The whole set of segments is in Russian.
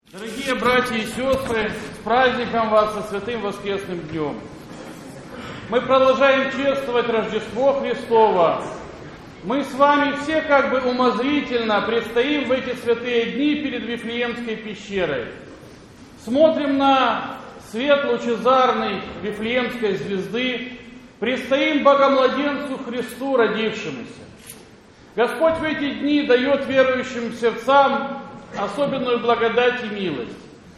Дорогие братья и сестры, с праздником вас, со святым воскресным днем! Мы продолжаем чествовать Рождество Христово. Мы с вами все как бы умозрительно предстоим в эти святые дни перед Вифлеемской пещерой. Смотрим на свет лучезарный Вифлеемской звезды, предстоим Богомладенцу Христу родившемуся. Господь в эти дни дает верующим сердцам особенную благодать и милость,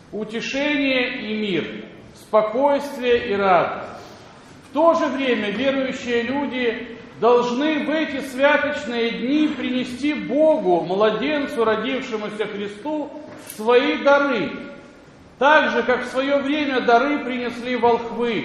утешение и мир, спокойствие и радость. В то же время верующие люди должны в эти святочные дни принести Богу, младенцу, родившемуся Христу, свои дары, так же, как в свое время дары принесли волхвы.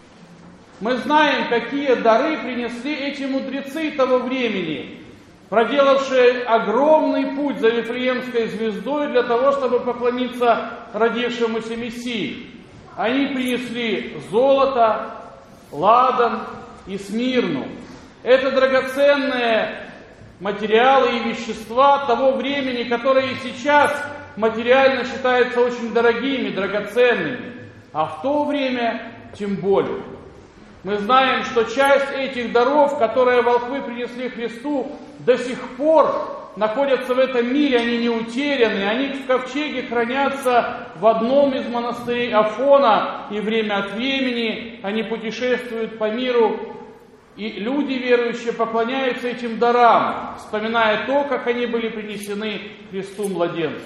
Мы знаем, какие дары принесли эти мудрецы того времени, проделавшие огромный путь за Вифлеемской звездой для того, чтобы поклониться родившемуся Мессии. Они принесли золото, ладан и смирну. Это драгоценные материалы и вещества того времени, которые сейчас материально считаются очень дорогими, драгоценными, а в то время тем более. Мы знаем, что часть этих даров, которые волхвы принесли Христу, до сих пор находятся в этом мире, они не утеряны, они в ковчеге хранятся в одном из монастырей Афона, и время от времени они путешествуют по миру, и люди верующие поклоняются этим дарам, вспоминая то, как они были принесены Христу младенцу.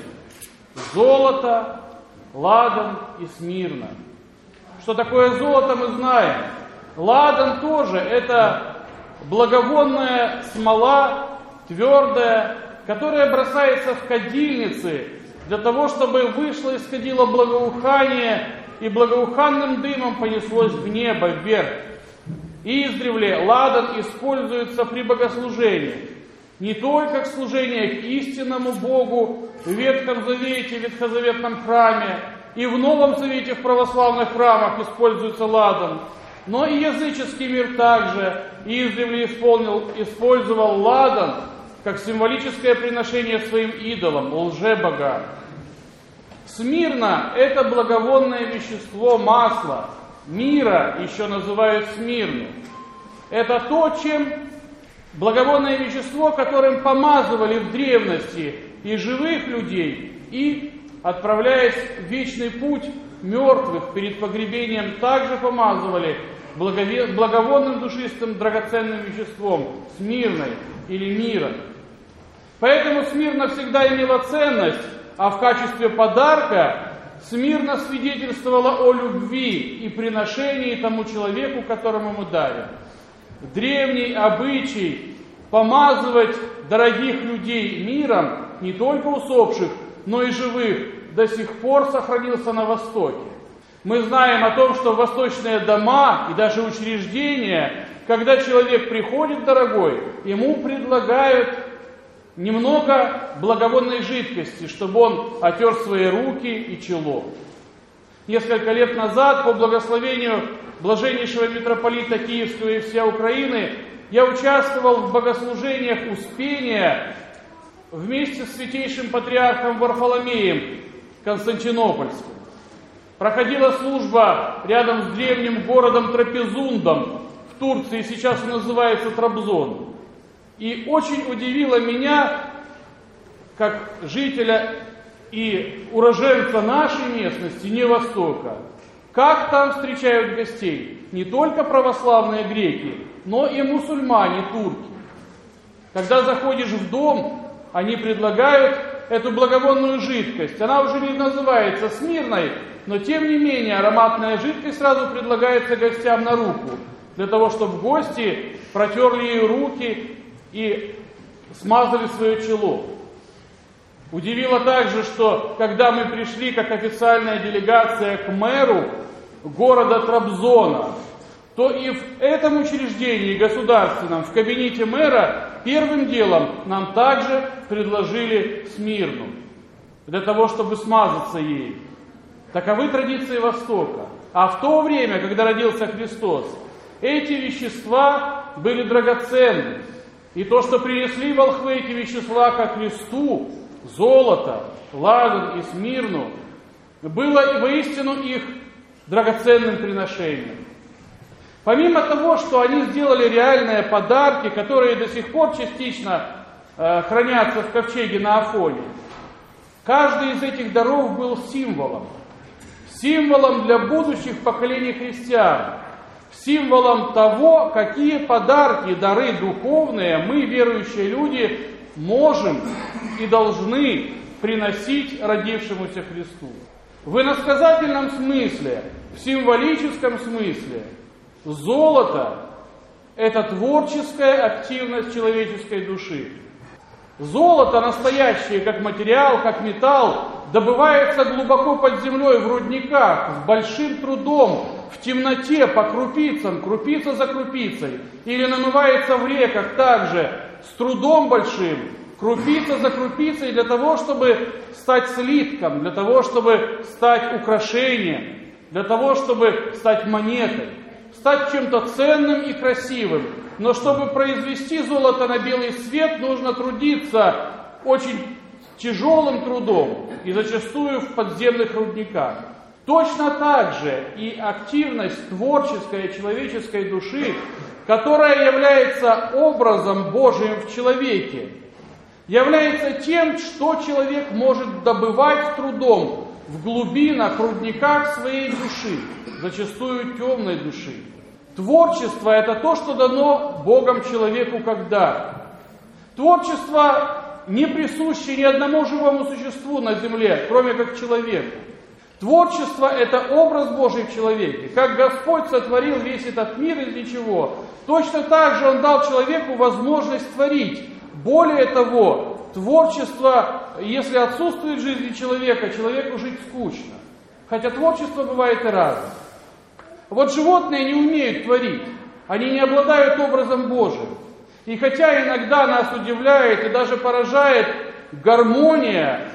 Золото, ладан и смирна. Что такое золото, мы знаем. Ладан тоже это благовонная смола, твердая, которая бросается в кадильницы для того, чтобы вышло из кадила благоухание и благоуханным дымом понеслось в небо, вверх. Издревле ладан используется при богослужении, не только к служению к истинному Богу в Ветхом Завете, в ветхозаветном храме, и в Новом Завете в православных храмах используется ладан, но и языческий мир также издревле использовал ладан как символическое приношение своим идолам, лжебогам. Смирна – это благовонное вещество масла, мира еще называют смирну. Это то, чем благовонное вещество, которым помазывали в древности и живых людей, и, отправляясь в вечный путь мертвых перед погребением, также помазывали благовонным душистым драгоценным веществом, смирной или миром. Поэтому смирна всегда имела ценность, а в качестве подарка смирно свидетельствовала о любви и приношении тому человеку, которому мы дарим. Древний обычай помазывать дорогих людей миром, не только усопших, но и живых, до сих пор сохранился на Востоке. Мы знаем о том, что в восточные дома и даже учреждения, когда человек приходит дорогой, ему предлагают немного благовонной жидкости, чтобы он отер свои руки и чело. Несколько лет назад, по благословению блаженнейшего митрополита Киевского и всей Украины, я участвовал в богослужениях Успения вместе с святейшим патриархом Варфоломеем Константинопольским. Проходила служба рядом с древним городом Трапезундом в Турции, сейчас он называется Трабзон. И очень удивило меня, как жителя и уроженца нашей местности, не Востока, как там встречают гостей не только православные греки, но и мусульмане, турки. Когда заходишь в дом, они предлагают эту благовонную жидкость. Она уже не называется смирной, но тем не менее ароматная жидкость сразу предлагается гостям на руку, для того, чтобы гости протерли ей руки и смазали свое чело. Удивило также, что когда мы пришли как официальная делегация к мэру города Трабзона, то и в этом учреждении государственном, в кабинете мэра, первым делом нам также предложили смирну, для того, чтобы смазаться ей. Таковы традиции Востока. А в то время, когда родился Христос, эти вещества были драгоценны. И то, что принесли волхвы эти вещества ко Христу, золото, Ладан и Смирну, было воистину их драгоценным приношением. Помимо того, что они сделали реальные подарки, которые до сих пор частично хранятся в ковчеге на Афоне, каждый из этих даров был символом для будущих поколений христиан, символом того, какие подарки, дары духовные мы, верующие люди, можем и должны приносить родившемуся Христу. В иносказательном смысле, в символическом смысле, золото – это творческая активность человеческой души. Золото настоящее, как материал, как металл, добывается глубоко под землей в рудниках, с большим трудом, в темноте, по крупицам, крупица за крупицей, или намывается в реках также, с трудом большим, крупица за крупицей, для того, чтобы стать слитком, для того, чтобы стать украшением, для того, чтобы стать монетой, стать чем-то ценным и красивым. Но чтобы произвести золото на белый свет, нужно трудиться очень тяжелым трудом и зачастую в подземных рудниках. Точно так же и активность творческой человеческой души, которая является образом Божиим в человеке, является тем, что человек может добывать трудом в глубинах, рудниках своей души, зачастую темной души. Творчество – это то, что дано Богом человеку как дар. Творчество не присуще ни одному живому существу на земле, кроме как человеку. Творчество – это образ Божий в человеке. Как Господь сотворил весь этот мир из ничего, точно так же Он дал человеку возможность творить. Более того, творчество, если отсутствует в жизни человека, человеку жить скучно. Хотя творчество бывает и разное. Вот животные не умеют творить, они не обладают образом Божиим. И хотя иногда нас удивляет и даже поражает гармония,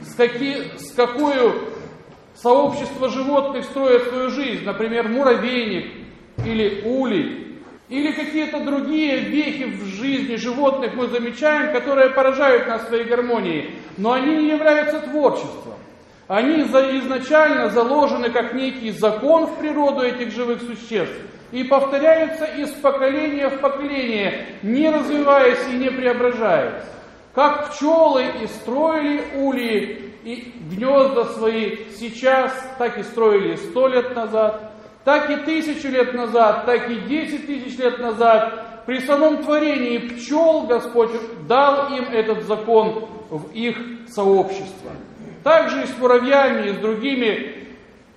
с какой сообщество животных строит свою жизнь, например, муравейник или улей, или какие-то другие вехи в жизни животных мы замечаем, которые поражают нас своей гармонией, но они не являются творчеством. Они изначально заложены как некий закон в природу этих живых существ и повторяются из поколения в поколение, не развиваясь и не преображаясь. Как пчелы и строили ульи и гнезда свои сейчас, так и строили 100 лет назад, так и 1000 лет назад, так и 10 тысяч лет назад. При самом творении пчел Господь дал им этот закон в их сообщество. Также и с муравьями, и с другими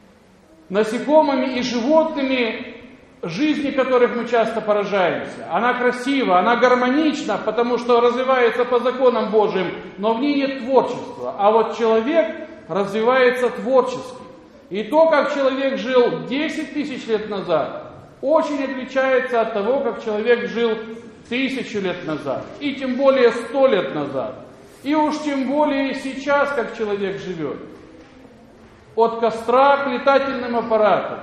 насекомыми и животными, жизни которых мы часто поражаемся. Она красива, она гармонична, потому что развивается по законам Божьим, но в ней нет творчества. А вот человек развивается творчески. И то, как человек жил 10 тысяч лет назад, очень отличается от того, как человек жил 1000 лет назад, и тем более 100 лет назад. И уж тем более сейчас, как человек живет. От костра к летательным аппаратам.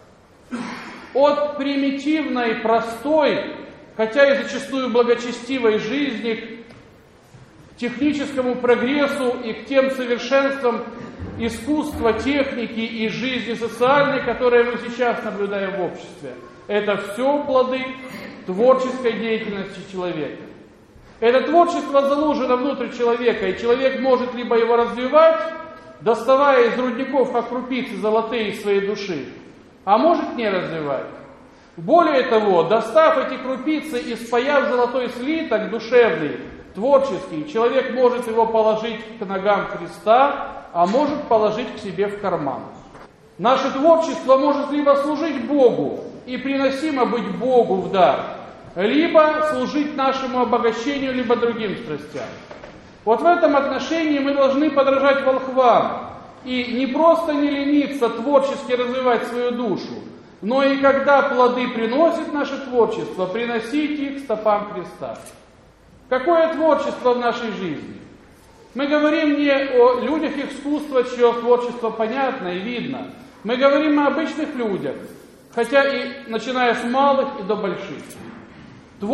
От примитивной, простой, хотя и зачастую благочестивой жизни к техническому прогрессу и к тем совершенствам искусства, техники и жизни социальной, которые мы сейчас наблюдаем в обществе. Это все плоды творческой деятельности человека. Это творчество заложено внутрь человека, и человек может либо его развивать, доставая из рудников, как крупицы золотые из своей души, а может не развивать. Более того, достав эти крупицы и спаяв золотой слиток душевный, творческий, человек может его положить к ногам Христа, а может положить к себе в карман. Наше творчество может либо служить Богу и приносимо быть Богу в дар, либо служить нашему обогащению, либо другим страстям. Вот в этом отношении мы должны подражать волхвам и не просто не лениться творчески развивать свою душу, но и когда плоды приносит наше творчество, приносить их стопам Христа. Какое творчество в нашей жизни? Мы говорим не о людях искусства, чье творчество понятно и видно. Мы говорим о обычных людях, хотя и начиная с малых и до больших.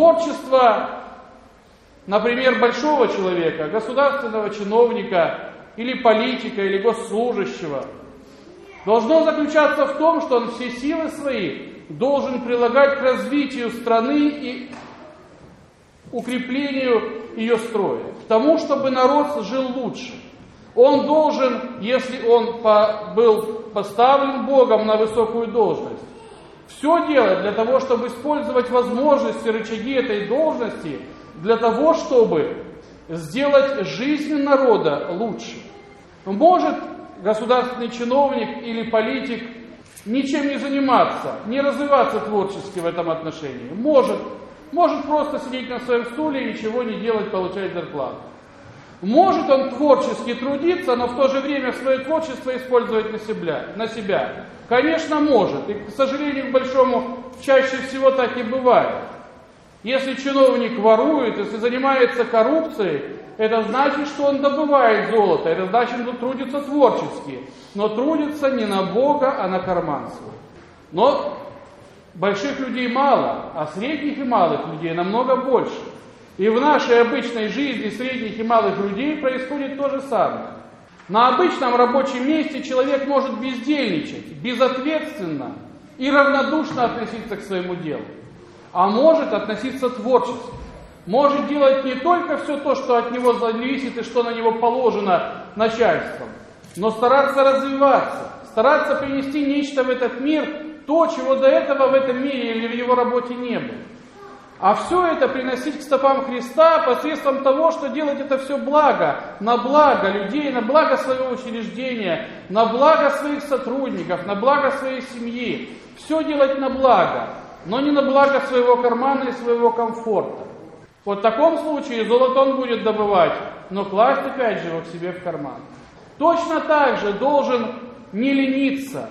Творчество, например, большого человека, государственного чиновника или политика, или госслужащего, должно заключаться в том, что он все силы свои должен прилагать к развитию страны и укреплению ее строя, к тому, чтобы народ жил лучше. Он должен, если он был поставлен Богом на высокую должность, все делать для того, чтобы использовать возможности, рычаги этой должности, для того, чтобы сделать жизнь народа лучше. Может государственный чиновник или политик ничем не заниматься, не развиваться творчески в этом отношении? Может просто сидеть на своем стуле и ничего не делать, получать зарплату. Может он творчески трудиться, но в то же время свое творчество использовать на себя? Конечно, может. И, к сожалению, к большому, чаще всего так и бывает. Если чиновник ворует, если занимается коррупцией, это значит, что он добывает золото, это значит, что он трудится творчески, но трудится не на Бога, а на карман свой. Но больших людей мало, а средних и малых людей намного больше. И в нашей обычной жизни средних и малых людей происходит то же самое. На обычном рабочем месте человек может бездельничать, безответственно и равнодушно относиться к своему делу, а может относиться творчески. Может делать не только все то, что от него зависит и что на него положено начальством, но стараться развиваться, стараться принести нечто в этот мир, то, чего до этого в этом мире или в его работе не было. А все это приносить к стопам Христа посредством того, что делать это все на благо людей, на благо своего учреждения, на благо своих сотрудников, на благо своей семьи. Все делать на благо, но не на благо своего кармана и своего комфорта. Вот в таком случае золото он будет добывать, но класть опять же его к себе в карман. Точно так же должен не лениться,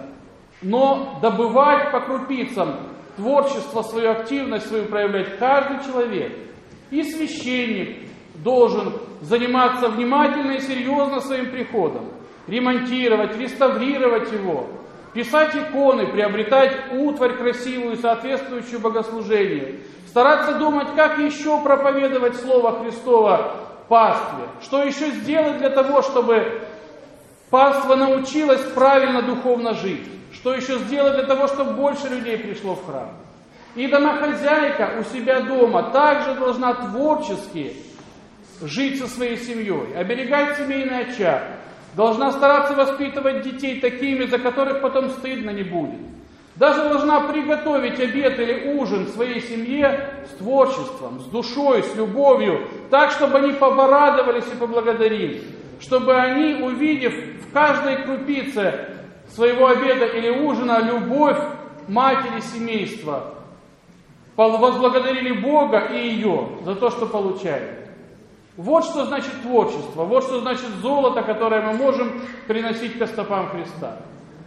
но добывать по крупицам творчество, свою активность свою проявлять каждый человек. И священник должен заниматься внимательно и серьезно своим приходом, ремонтировать, реставрировать его, писать иконы, приобретать утварь красивую, соответствующую богослужению, стараться думать, как еще проповедовать Слово Христово пастве, что еще сделать для того, чтобы паства научилась правильно духовно жить, что еще сделать для того, чтобы больше людей пришло в храм. И домохозяйка у себя дома также должна творчески жить со своей семьей, оберегать семейный очаг, должна стараться воспитывать детей такими, за которых потом стыдно не будет. Даже должна приготовить обед или ужин своей семье с творчеством, с душой, с любовью, так, чтобы они порадовались и поблагодарили, чтобы они, увидев в каждой крупице своего обеда или ужина любовь матери семейства, возблагодарили Бога и ее за то, что получают. Вот что значит творчество, вот что значит золото, которое мы можем приносить ко стопам Христа.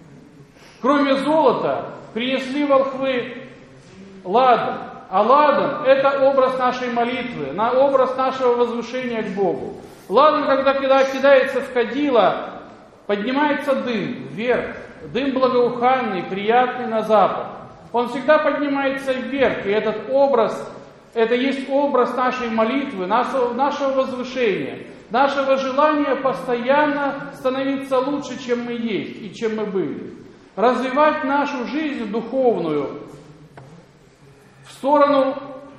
Кроме золота, принесли волхвы ладан. А ладан – это образ нашей молитвы, образ нашего возвышения к Богу. Ладан, когда кидается в кадило, поднимается дым вверх, дым благоуханный, приятный на запад. Он всегда поднимается вверх, и этот образ, это есть образ нашей молитвы, нашего возвышения, нашего желания постоянно становиться лучше, чем мы есть и чем мы были. Развивать нашу жизнь духовную в сторону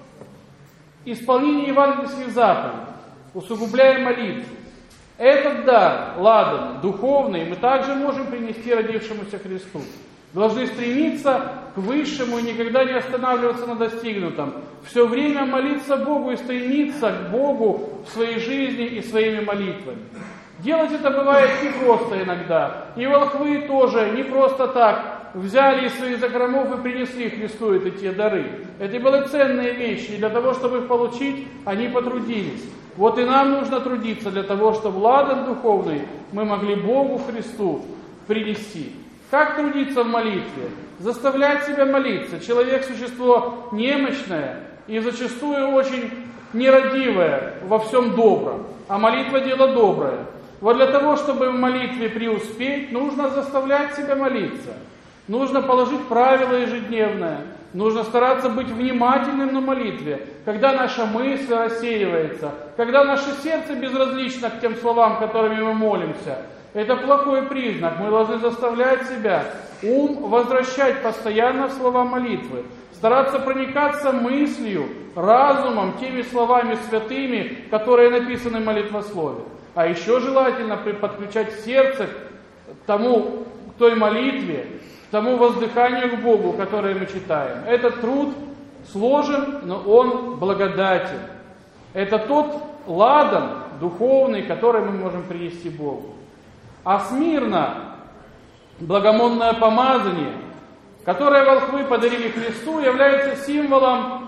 исполнения евангельских заповедей, усугубляя молитву. Этот дар, ладан, духовный, мы также можем принести родившемуся Христу. Должны стремиться к высшему и никогда не останавливаться на достигнутом. Все время молиться Богу и стремиться к Богу в своей жизни и своими молитвами. Делать это бывает непросто иногда. И волхвы тоже не просто так взяли из своих закромов и принесли Христу те дары. Это были ценные вещи, и для того, чтобы их получить, они потрудились. Вот и нам нужно трудиться для того, чтобы ладан духовный мы могли Богу Христу принести. Как трудиться в молитве? Заставлять себя молиться. Человек – существо немощное и зачастую очень нерадивое во всем добром. А молитва – дело доброе. Вот для того, чтобы в молитве преуспеть, нужно заставлять себя молиться. Нужно положить правило ежедневное. Нужно стараться быть внимательным на молитве. Когда наша мысль рассеивается, когда наше сердце безразлично к тем словам, которыми мы молимся, это плохой признак. Мы должны заставлять себя ум возвращать постоянно в слова молитвы. Стараться проникаться мыслью, разумом, теми словами святыми, которые написаны в молитвослове. А еще желательно подключать сердце к той молитве, к тому воздыханию к Богу, которое мы читаем. Этот труд сложен, но он благодатен. Это тот ладан духовный, который мы можем принести Богу. А Смирна, благомонное помазание, которое волхвы подарили Христу, является символом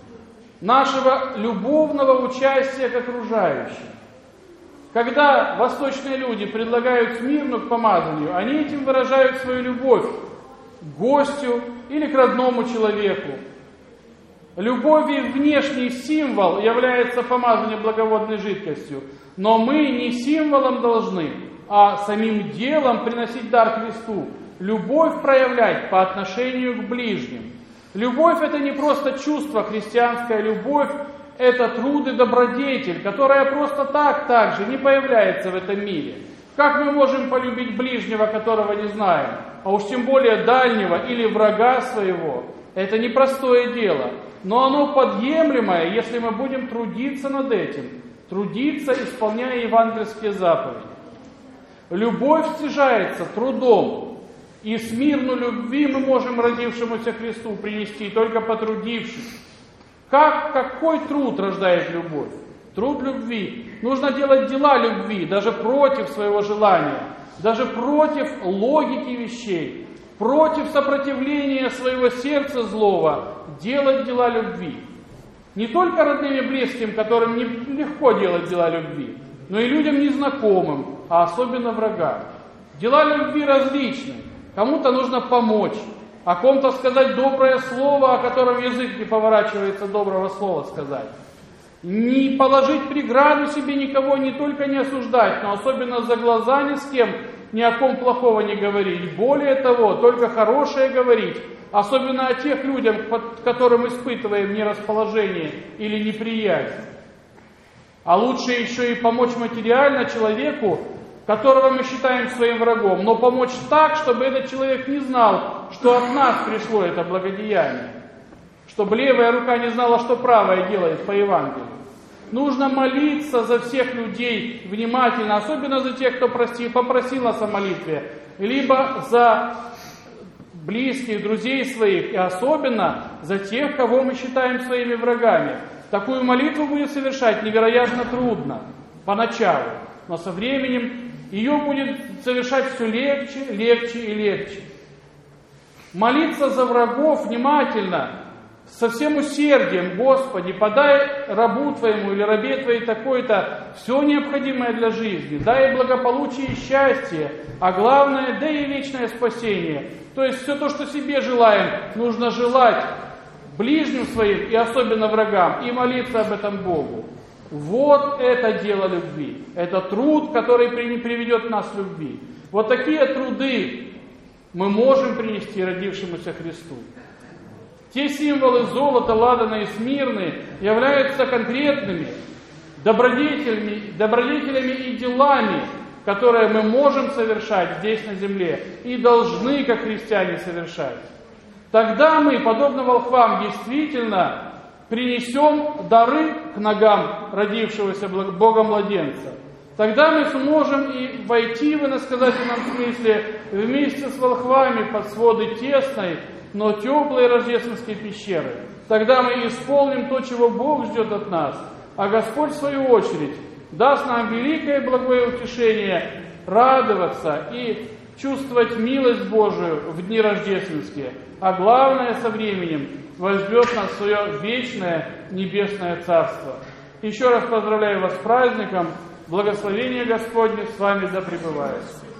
нашего любовного участия к окружающим. Когда восточные люди предлагают Смирну к помазанию, они этим выражают свою любовь к гостю или к родному человеку. Любови внешний символ является помазание благоводной жидкостью, но мы не символом должны, а самим делом приносить дар Христу, любовь проявлять по отношению к ближним. Любовь — это не просто чувство, христианская любовь — это труд и добродетель, которая просто так же не появляется в этом мире. Как мы можем полюбить ближнего, которого не знаем, а уж тем более дальнего или врага своего? Это непростое дело, но оно подъемлемое, если мы будем трудиться над этим, трудиться, исполняя евангельские заповеди. Любовь стяжается трудом, и Смирну любви мы можем родившемуся Христу принести, только потрудившись. Какой труд рождает любовь? Труд любви. Нужно делать дела любви, даже против своего желания, даже против логики вещей, против сопротивления своего сердца злого, делать дела любви. Не только родным и близким, которым нелегко делать дела любви, но и людям незнакомым, а особенно врагам. Дела любви различны. Кому-то нужно помочь, о ком-то сказать доброе слово, о котором язык не поворачивается доброго слова сказать. Не положить преграду себе никого, не только не осуждать, но особенно за глаза ни с кем ни о ком плохого не говорить. Более того, только хорошее говорить, особенно о тех людях, к которым испытываем нерасположение или неприязнь. А лучше еще и помочь материально человеку, которого мы считаем своим врагом, но помочь так, чтобы этот человек не знал, что от нас пришло это благодеяние, чтобы левая рука не знала, что правая делает по Евангелию. Нужно молиться за всех людей внимательно, особенно за тех, кто попросил нас о молитве, либо за близких, друзей своих, и особенно за тех, кого мы считаем своими врагами. Такую молитву будет совершать невероятно трудно поначалу, но со временем ее будет совершать все легче, легче и легче. Молиться за врагов внимательно, со всем усердием: Господи, подай рабу Твоему или рабе Твоей такой-то все необходимое для жизни, дай благополучие и счастье, а главное, дай и вечное спасение. То есть все то, что себе желаем, нужно желать ближним своим и особенно врагам, и молиться об этом Богу. Вот это дело любви. Это труд, который приведет нас к любви. Вот такие труды мы можем принести родившемуся Христу. Те символы золота, ладана и Смирны являются конкретными добродетелями и делами, которые мы можем совершать здесь на земле и должны, как христиане, совершать. Тогда мы, подобно волхвам, действительно принесем дары к ногам родившегося Бога-младенца. Тогда мы сможем и войти в иносказательном смысле вместе с волхвами под своды тесной, но теплой рождественской пещеры. Тогда мы исполним то, чего Бог ждет от нас, а Господь, в свою очередь, даст нам великое благое утешение радоваться и чувствовать милость Божию в дни рождественские, а главное, со временем возьмет нас в свое вечное небесное царство. Еще раз поздравляю вас с праздником. Благословение Господне с вами да пребывает.